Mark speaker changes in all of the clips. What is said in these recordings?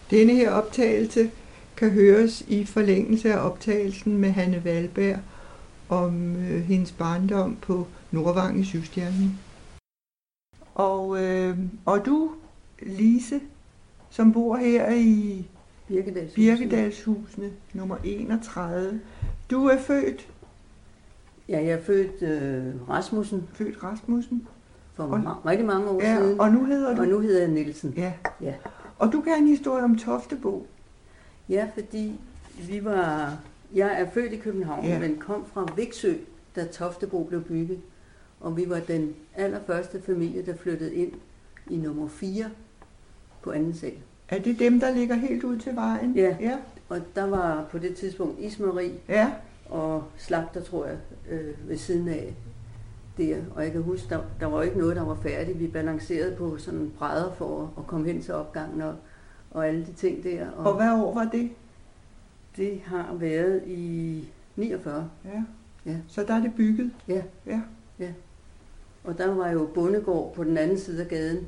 Speaker 1: Denne her optagelse kan høres i forlængelse af optagelsen med Hanne Wahlberg om hendes barndom på Nordvang i Syvstjernen. Og du, Lise, som bor her i Birkedalshusene, nummer 31. Du er født?
Speaker 2: Ja, jeg er født Rasmussen.
Speaker 1: Født Rasmussen.
Speaker 2: For rigtig mange år siden.
Speaker 1: Og nu hedder du?
Speaker 2: Og nu hedder jeg Nielsen.
Speaker 1: Ja. Og du kan en historie om Toftebo.
Speaker 2: Ja, fordi jeg er født i København, men kom fra Viksø, da Toftebo blev bygget. Og vi var den allerførste familie, der flyttede ind i nummer 4 på anden sal.
Speaker 1: Er det dem, der ligger helt ud til vejen?
Speaker 2: Ja. Og der var på det tidspunkt ismejeri og slagter, tror jeg, ved siden af der. Og jeg kan huske, der var ikke noget, der var færdigt. Vi balancerede på sådan brædder for at komme hen til opgangen og alle de ting der.
Speaker 1: Og hvad år var det?
Speaker 2: Det har været i 49.
Speaker 1: Ja. Så der er det bygget?
Speaker 2: Ja. Og der var jo bondegård på den anden side af gaden.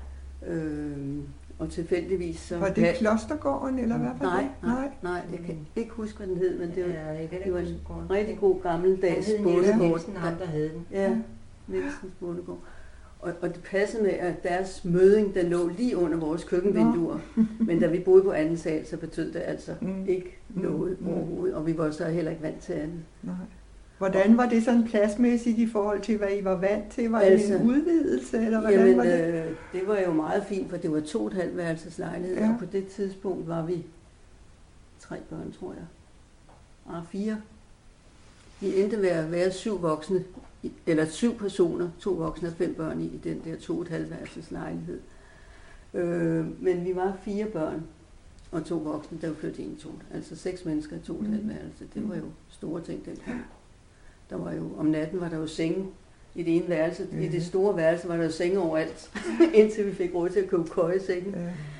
Speaker 2: Og tilfældigvis så...
Speaker 1: Var det Klostergården, eller hvad var det?
Speaker 2: Nej, jeg kan ikke huske, hvad den hed, men det var en rigtig god gammeldags bondegård.
Speaker 3: Nielsen, ham der hed den.
Speaker 2: Ja, Nielsens bondegård. Og det passede med, at deres møding, den lå lige under vores køkkenvinduer. Men da vi boede på anden sal, så betød det altså ikke noget overhovedet. Og vi var så heller ikke vant til andet. Nej.
Speaker 1: Hvordan var det sådan pladsmæssigt i forhold til, hvad I var vant til? Var det en udvidelse, eller hvordan var det?
Speaker 2: Det var jo meget fint, for det var 2,5 værelses lejlighed, og på det tidspunkt var vi 3 børn, tror jeg. 4. Vi endte med at være 7 voksne, eller 7 personer, 2 voksne og 5 børn i den der 2,5 værelses lejlighed. Men vi var 4 børn og 2 voksne, der var flyttet ind i 2. Altså 6 mennesker i 2,5 værelse. Det var jo store ting dengang. Der var jo, om natten var der jo senge i det ene værelse. I det store værelse var der jo senge overalt, indtil vi fik råd til at købe køjesenge.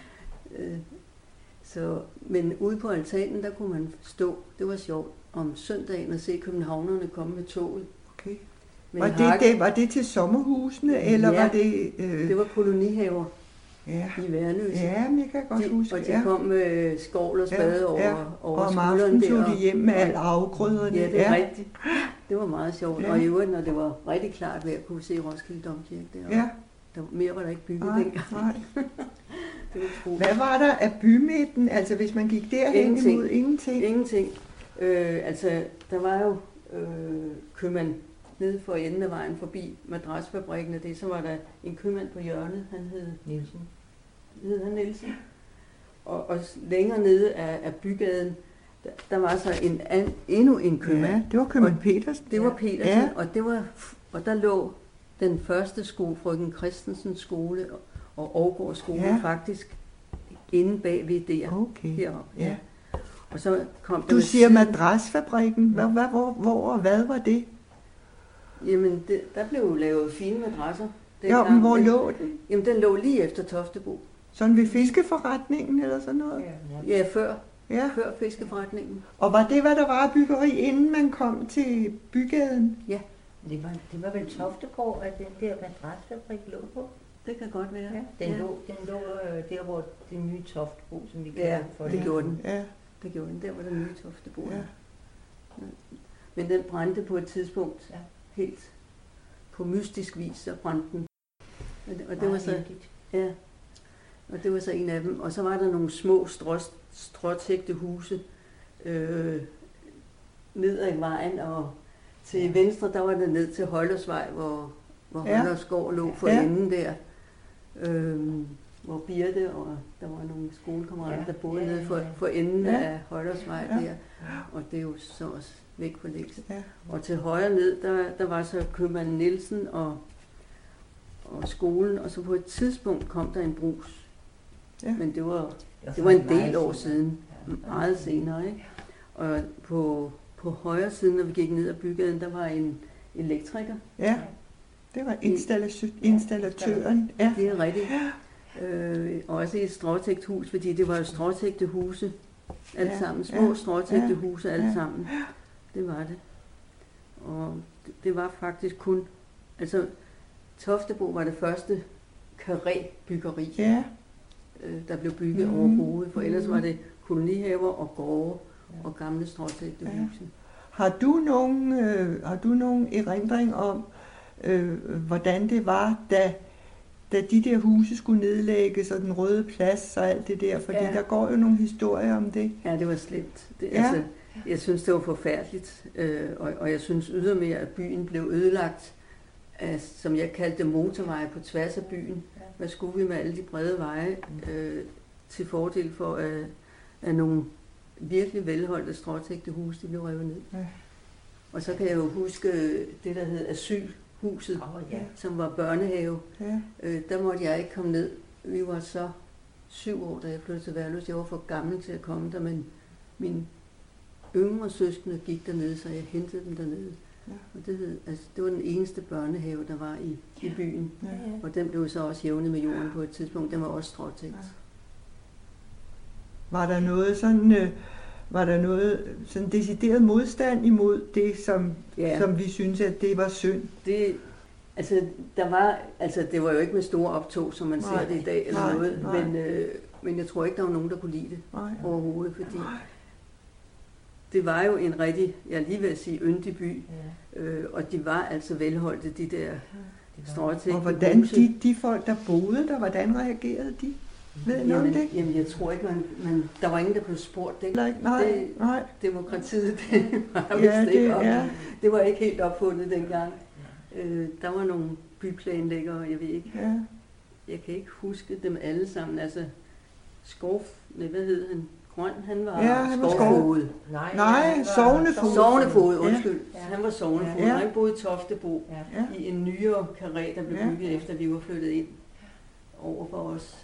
Speaker 2: Men ude på altanen, der kunne man stå, det var sjovt, om søndagen at se københavnerne komme med toget.
Speaker 1: Okay. Var det til sommerhusene, eller var det...
Speaker 2: Det var kolonihaver i Værløse.
Speaker 1: Ja, men jeg kan godt huske.
Speaker 2: Og de kom med skovl og spade over
Speaker 1: og om aftenen tog de hjem med alle afgrøderne.
Speaker 2: Ja, det er rigtigt. Det var meget sjovt. Og i øvrigt, når det var rigtig klart ved at kunne se Roskilde Domkirke deroppe. Mere var der ikke bygget dengang. Det var
Speaker 1: hvad var der af bymidten? Altså hvis man gik derhen imod ingenting?
Speaker 2: Ingenting. Der var jo købmand nede for enden af vejen forbi madrasfabrikken, og så var der en købmand på hjørnet, han hed Nielsen. Og længere nede af bygaden, der var så endnu en købmand.
Speaker 1: Ja, det var købmand Petersen.
Speaker 2: Det var Petersen, og der lå den første skole, frøken Christensens skole og Aargaard skole faktisk inde bagved der, heroppe. Ja. Og så kom
Speaker 1: du siger madrasfabrikken. Hvor og hvad var det?
Speaker 2: Jamen, der blev jo lavet fine madrasser.
Speaker 1: Men hvor lå den?
Speaker 2: Jamen, den lå lige efter Toftebo.
Speaker 1: Sådan ved fiskeforretningen eller sådan noget?
Speaker 2: Ja, før fiskeforretningen.
Speaker 1: Og var det, hvad der var af byggeri, inden man kom til bygaden?
Speaker 2: Ja.
Speaker 3: Det var vel Toftebo, at den der madrasfabrik lå på?
Speaker 2: Det kan godt være.
Speaker 3: Ja, den lå der, hvor det nye Toftebo, som vi kalder for.
Speaker 2: Det gjorde den. Ja, det gjorde den. Der var den nye Toftebo. Ja. Men den brændte på et tidspunkt helt på mystisk vis, så brændte den. Og det var så, og det var så en af dem. Og så var der nogle små stråtægte huse ned ad vejen, og til venstre, der var det ned til Højlersvej, hvor Højlersgård lå for enden der. Hvor Birte og der var nogle skolekammerater, der boede nede for enden af Højlersvej der. Og det er jo så også væk for længst. Og til højre ned, der var så købmand Nielsen og skolen, og så på et tidspunkt kom der en brus. Men det var en del år siden, meget senere, ikke? Og på højre siden, når vi gik ned ad bygaden, der var en elektriker. Ja,
Speaker 1: det var installatøren. Ja.
Speaker 2: Det er rigtigt. Også i et stråtægt hus, fordi det var jo stråtægte huse alle sammen. Små stråtægte huse alle sammen. Det var det. Og det var faktisk kun... Altså, Toftebo var det første karré-byggeri. der blev bygget overhovedet, for ellers var det kolonihaver og gårde og gamle stråtægte huse.
Speaker 1: Har du nogen erindring om, hvordan det var, da de der huse skulle nedlægges, og den Røde Plads og alt det der? Fordi der går jo nogle historier om det.
Speaker 2: Ja, det var slemt. Altså, jeg synes, det var forfærdeligt, og jeg synes ydermere, at byen blev ødelagt af, som jeg kaldte det, motorveje på tværs af byen. Hvad skulle vi med alle de brede veje til fordel for, at nogle virkelig velholdte stråtægte huse, de blev revet ned. Ja. Og så kan jeg jo huske det, der hed Asylhuset, som var børnehave. Ja. Der måtte jeg ikke komme ned. Vi var så 7 år, da jeg flyttede til Værløs. Jeg var for gammel til at komme der, men mine yngre søskende gik dernede, så jeg hentede dem dernede. Ja. Og det var den eneste børnehave, der var i byen. Ja. Og den blev så også jævnet med jorden på et tidspunkt. Den var også stråtægt. Ja. Var der noget sådan decideret modstand imod det, som vi synes, at det var synd? Det var jo ikke med store optog, som man ser det i dag eller noget, men jeg tror ikke, der var nogen, der kunne lide det overhovedet, fordi det var jo en rigtig, jeg lige vil sige, yndig by, og de var altså velholdte, de der stråtægte. Og hvordan de folk, der boede der, hvordan reagerede de? Ved I noget om det? Jamen, jeg tror ikke, der var ingen, der blev spurgt. Nej. Demokratiet, det var vist ikke. Det var ikke helt opfundet dengang. Der var nogle byplanlæggere, jeg ved ikke. Ja. Jeg kan ikke huske dem alle sammen. Altså, hvad hed han? Grøn, han var skovfoged. Nej, sognefoged. Sognefoged, undskyld. Ja. Han var sognefoged. Ja. Han boede i Toftebo i en nyere karré, der blev bygget efter, vi var flyttet ind over for os.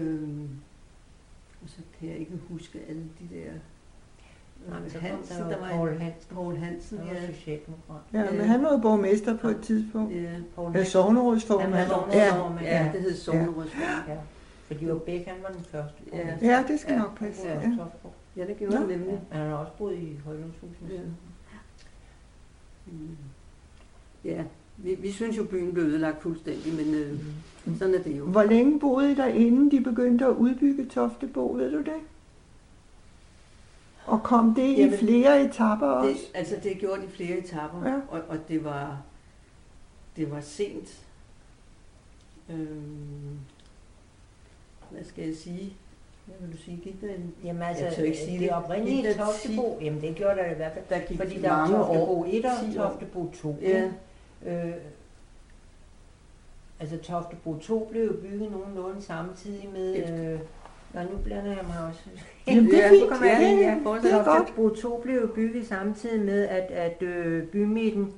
Speaker 2: Og så kan jeg ikke huske alle de der Hansen, der var Poul Hansen, ja, men han var jo borgmester på et tidspunkt. Ja, sognerådsformand. Ja, det hed sognerådsformand.
Speaker 3: Ja, fordi Bæk, han var den første.
Speaker 1: Ja, det skal nok passe.
Speaker 2: Ja, det gjorde han nemlig.
Speaker 3: Han har også boet i Højlundshuset.
Speaker 2: Ja. Vi synes jo, byen blev ødelagt fuldstændig, men sådan er det jo.
Speaker 1: Hvor længe boede I der, inden de begyndte at udbygge Toftebo, ved du det? Og kom det i flere etaper også?
Speaker 2: Det er gjort i flere etaper, og det var sent. Hvad skal jeg sige? Hvad vil du sige? Gik der en...
Speaker 3: Jamen altså, det oprindelige Toftebo, jamen det gjorde der i hvert fald, fordi der var Toftebo 1 og Toftebo 2. Ja. Altså Toftebo 2 blev bygget nogenlunde samtidig med... nu blander jeg mig også.
Speaker 1: Jamen det er fint.
Speaker 3: Toftebo 2 blev bygget samtidig med, at bymidten,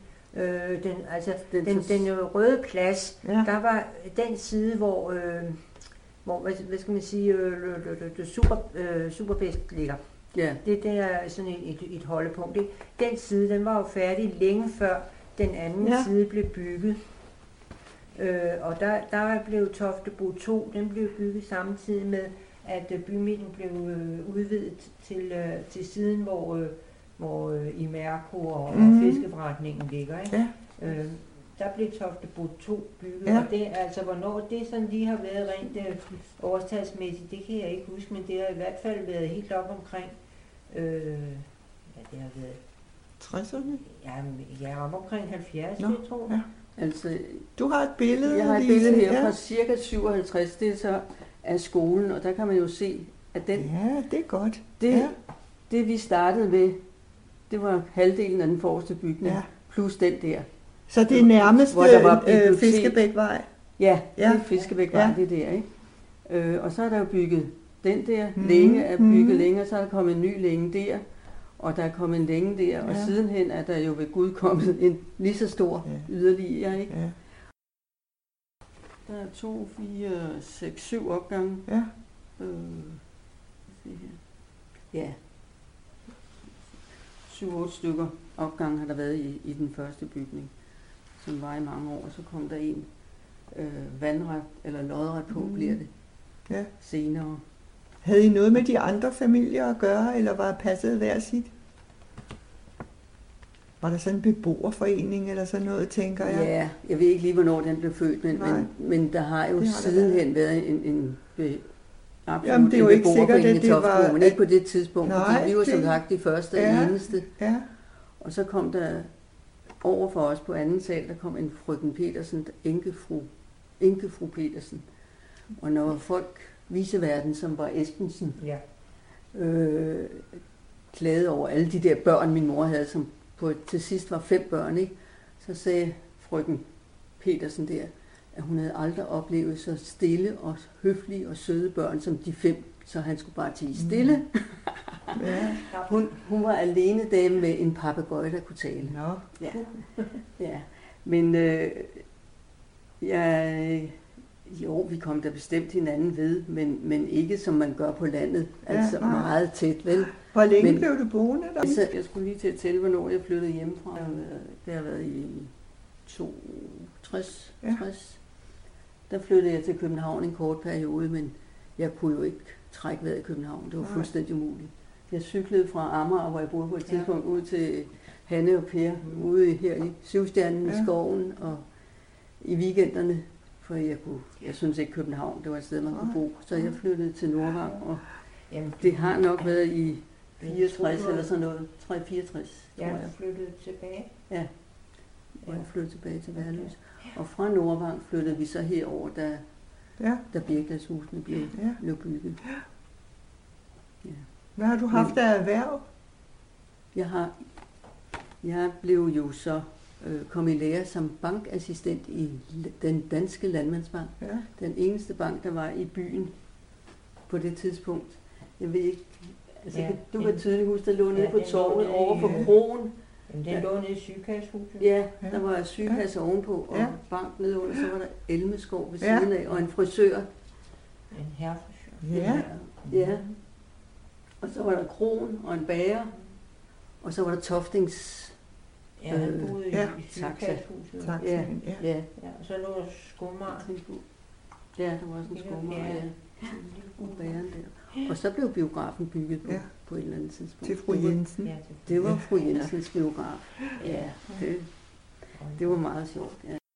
Speaker 3: den Røde Plads, der var den side, hvor hvad skal man sige, Superbæst ligger. Ja. Det er sådan et holdepunkt. Den side, den var jo færdig længe før den anden side blev bygget. Og der blev Toftebo 2, den blev bygget samtidig med, at bymidten blev udvidet til siden, hvor Imerco og fiskeforretningen ligger. Ikke? Ja. Der blev Toftebo 2 bygget, og det altså, hvornår det sådan lige har været rent årstalsmæssigt, det kan jeg ikke huske, men det har i hvert fald været helt op omkring, det har været
Speaker 1: 60'erne?
Speaker 3: Ja, op omkring 70, jeg tror. Ja.
Speaker 2: Altså,
Speaker 1: du har et billede.
Speaker 2: Jeg har et billede her fra cirka 57, det er så af skolen, og der kan man jo se, at den...
Speaker 1: Ja, det er godt.
Speaker 2: Det vi startede med, det var halvdelen af den forreste bygning, plus den der.
Speaker 1: Så det er nærmest Fiskebækvej?
Speaker 2: Ja, det er Fiskebækvej, det der, ikke? Og så er der jo bygget den der længe, er bygget længere, så er der kommet en ny længe der, og der er kommet en længe der, og sidenhen er der jo ved Gud kommet en lige så stor yderligere, ikke? Ja. Der er 2, 4, 6, 7 opgange. Ja. Ja. 7-8 stykker opgange har der været i den første bygning, som var i mange år. Så kom der en vandret, eller lodret på, bliver det senere.
Speaker 1: Havde I noget med de andre familier at gøre, eller var passet hver sit? Var der sådan en beboerforening eller sådan noget, tænker jeg?
Speaker 2: Ja, jeg ved ikke lige, hvornår den blev født, men der har jo sidenhen været absolut
Speaker 1: Jamen, det er jo ikke sikkert, at det var...
Speaker 2: Men ikke på det tidspunkt,
Speaker 1: Nej,
Speaker 2: fordi vi var som sagt de første og eneste.
Speaker 1: Ja.
Speaker 2: Og så kom der over for os på anden sal, der kom en frøken Petersen, enkefru Petersen. Og når folk, viceverden, som var Esbensen, klagede over alle de der børn, min mor havde, som til sidst var 5 børn, ikke? Så sagde frøken Petersen der, at hun havde aldrig oplevet så stille og høflige og søde børn som de 5, så han skulle bare tie stille.
Speaker 1: Ja.
Speaker 2: Hun var alene dame med en papegøje, der kunne tale.
Speaker 1: Nå.
Speaker 2: Ja. Ja. Men jo, vi kom der bestemt hinanden ved, men ikke som man gør på landet. Altså meget tæt, vel?
Speaker 1: Hvor længe blev du boende der?
Speaker 2: Altså, jeg skulle lige til at tælle, hvornår jeg flyttede hjemmefra. Det har været i 62. Der flyttede jeg til København en kort periode, men jeg kunne jo ikke trække vejret i København. Det var fuldstændig umuligt. Jeg cyklede fra Amager, hvor jeg boede på et tidspunkt, ud til Hanne og Per, ude her i Syvstjernen i skoven, og i weekenderne, for jeg synes ikke København, det var et sted, man kunne bo. Så jeg flyttede til Nordvang, og det har nok været i 64 eller sådan noget, 64, tror jeg.
Speaker 3: Jeg flyttede tilbage.
Speaker 2: Ja, og jeg flyttede tilbage til Værløs. Og fra Nordvang flyttede vi så herover, da Birkedalshusene blev bygget. Ja.
Speaker 1: Hvad har du haft af erhverv?
Speaker 2: Jeg blev jo så kom i lære som bankassistent i den danske landmandsbank. Ja. Den eneste bank, der var i byen på det tidspunkt. Jeg ved ikke, altså du kan tydeligt huske, der lå nede på torvet over for kroen.
Speaker 3: Den lå nede i sygekassehuset.
Speaker 2: Ja, der var sygekasse ovenpå, og bank nede under, så var der Elmeskov ved siden af, og en frisør.
Speaker 3: En herrefrisør.
Speaker 1: Ja.
Speaker 2: Ja. Og så var der kroen og en bager, og så var der Toftings.
Speaker 3: Ja, han boede i sygekassehuset.
Speaker 2: Ja.
Speaker 3: Og så lå skummer.
Speaker 2: Ja, der var også en skummer. Ja. Og bageren der. Og så blev biografen bygget på et eller andet tidspunkt.
Speaker 1: Til fru Jensen.
Speaker 2: Det var fru Jensens biograf. Ja, det var meget sjovt. Ja.